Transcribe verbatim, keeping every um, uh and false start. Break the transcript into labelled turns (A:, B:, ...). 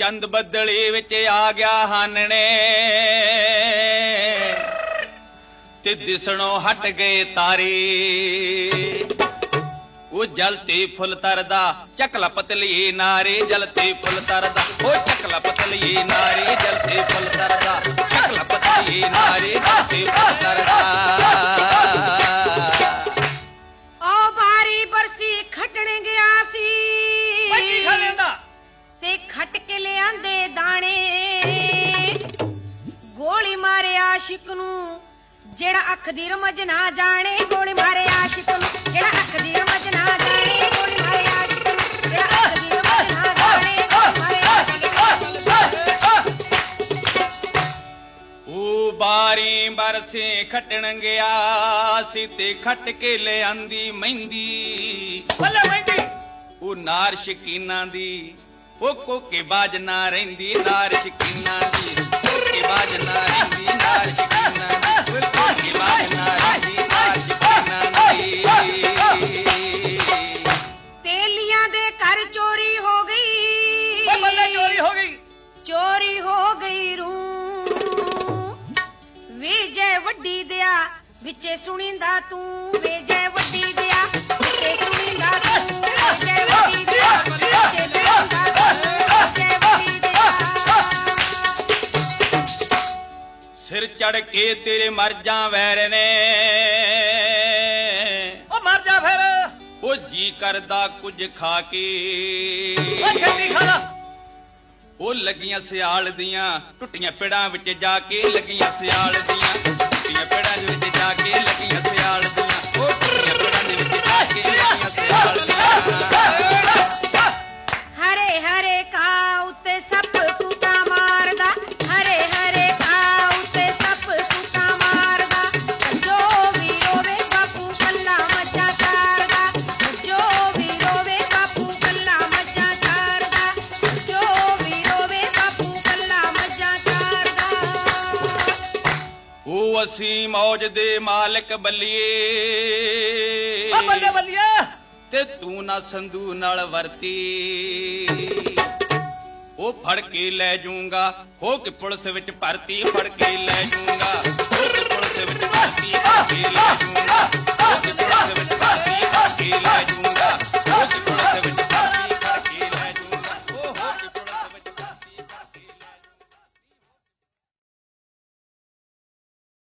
A: चंद बदली विच आ गया हानने ते दिसणों हट गए तारे वो जलते फुल तरदा चकला पतली नारे जलते फुल तरदा वो चकला पतली नारे जलते फुल तरदा चकला पतली नारे जलते फुल तरदा
B: ओ बारी बरसी खटण गया सी ते खट के ले आंदे दाने गोली मारे आशिक नू जेड़ा अख दी रमज ना जाने गोली मारे आशिक नू जेड़ा अख दी रमज ना जाने गोली मारे आशिक नू जेड़ा अख दी रमज ना जाने गोली मारे आशिक
A: ओ बारी बरसे खटण गया सी ते खट के ले आंदी मेहंदी बल्ले मेहंदी ओ नार शकीना दी ओ कोके बाज ना रहिंदी नार शकीना दी कोके बाज ना रहिंदी नार शकीना दी कोके बाज ना रहिंदी नार शकीना दी
B: तेलियां दे घर चोरी हो गई
A: ओ बल्ले चोरी हो गई
B: चोरी हो गई रू विजय वड्डी दिया विचे सुनिंदा तू विजय वड्डी दिया विचे सुनिंदा तू विजय वड्डी दिया विचे सुनिंदा
A: सिर चढ़ के तेरे मर जा वैर ने ओ मर जा फिर ओ जी करदा कुछ खा के ओ छेती खाना ओ लगियां सियाल दियां टुटियां पेड़ां विच जाके लगियां सियाल दियां टुटियां पेड़ां दे विच जाके लगियां सियाल दियां ओ टुटियां पेड़ां दे विच जाके लगियां सियाल दियां
B: हरे हरे का उत्ते सप तूता मारदा हरे हरे का उत्ते सप तूता मारदा जो भी रोवे बापू कल्ला मज्जा चारदा जो भी रोवे बापू कल्ला मज्जा चारदा जो भी रोवे बापू कल्ला मज्जा चारदा
A: ओ असी मौज दे मालिक बल्लिए
C: ओ बल्ले बल्लिए
A: ते तू ना संधू नाल वरती ओ फड़ के ले जूंगा हो के पुलिस विच भर्ती फड़ के ले जूंगा हो के पुलिस विच भर्ती फड़ के ले जूंगा हो के पुलिस विच भर्ती फड़ के ले जूंगा